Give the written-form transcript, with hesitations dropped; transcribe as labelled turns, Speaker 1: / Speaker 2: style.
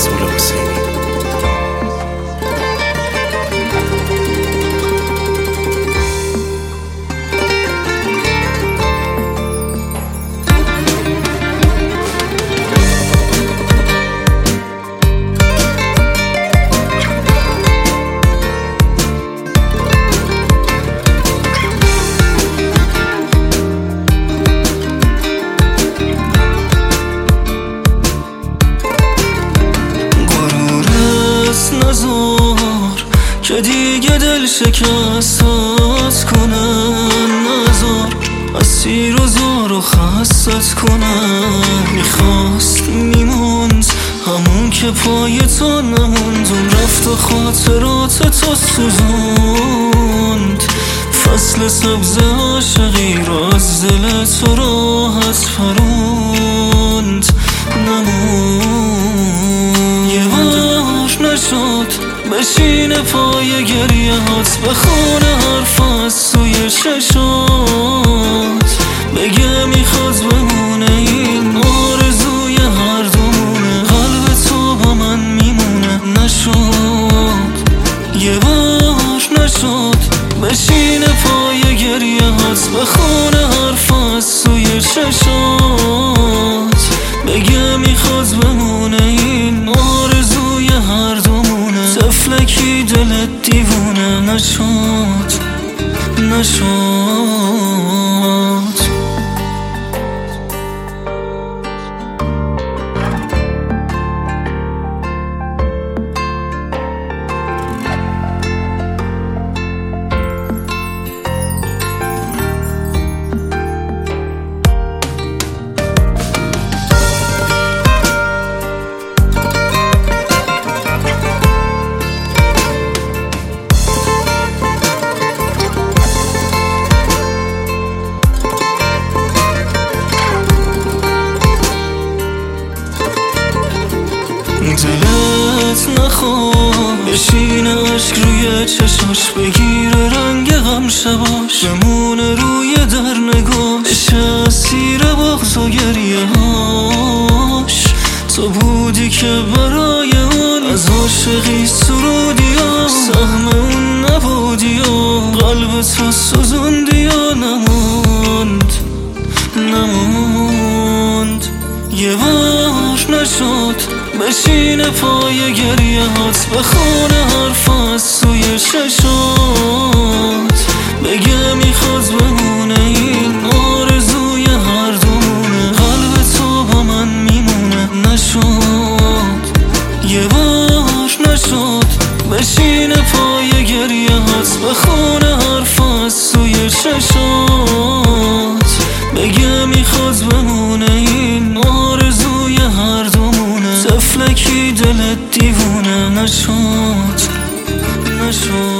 Speaker 1: رسول حسینی.
Speaker 2: نزار که دیگه دل شکستت کنن، نزار اسیر و زار و خستت کنن. میخواست میموند همون که پای تو نموند، اون رفت و خاطرات تو سوزوند. فصل سبز عاشقی رو از دل تو راحت فروند. نموند یه بار نشد بشین پای گریه هات، بخونه حرف از توی چشات، بگه میخواد بمونه این آرزوی هر دومونه. قلب تو با من میمونه. نشد یه بار نشد بشین پای گریه هات، بخونه حرف از توی چشات، بگه میخواد بمونه این آرزوی هر دومونه. طفلکی دلت دیوونه. نشد دلت نخواد بشینه عشق روی چشاش، بگیره رنگ غم شباش، بمونه روی در نگاش، اسیر بغض و گریه هاش. تو بودی که برای اون از عاشقی سرودی و سهم اون نبودی و قلب تو سوزوندی و نموند یه بار نشد بشین پای گریه هات، بخونه حرف از توی چشات، بگه میخواد بمونه این آرزوی هر دومونه. قلب تو با من میمونه. نشد یه بار نشد بشین پای گریه هات، بخونه حرف از توی چشات، بگه میخواد بمونه این آرزوی هر دومونه. طفلکی دلت دیوونه. نشد